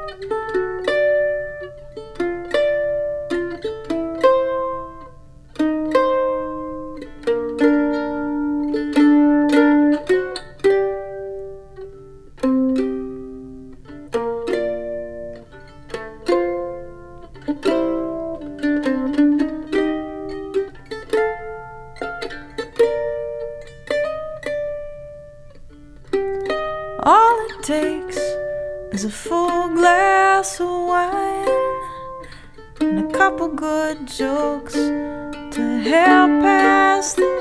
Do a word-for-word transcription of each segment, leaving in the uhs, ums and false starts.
All it takes is a full glass of wine and a couple good jokes to help pass the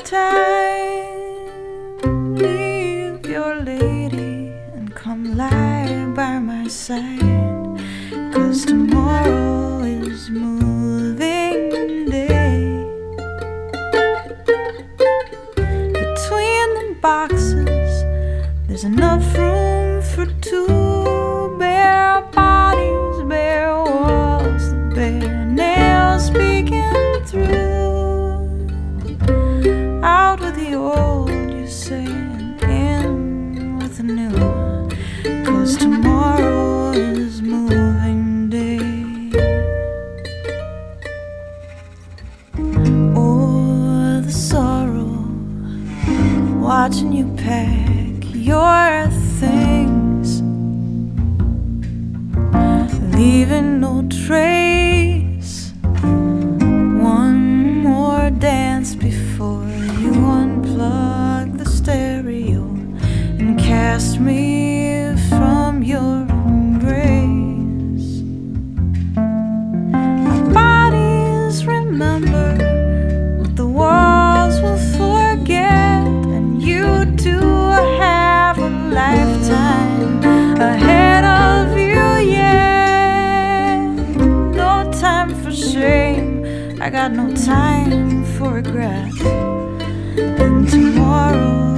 time. Leave your lady and come lie by my side, 'cause tomorrow is moving day. Between the boxes there's enough room for two bare bodies, bare walls, the bare nails peeking through. Out with the old, you say, and in with the new, 'cause tomorrow is moving day. Oh, the sorrow, watching you pack your things, leaving no trace. One more dance before you unplug the stereo and cast me from your embrace. Our bodies remember what the walls will forget, and you too have a lifetime ahead of you, yeah. No time for shame, I got no time for regret, and tomorrow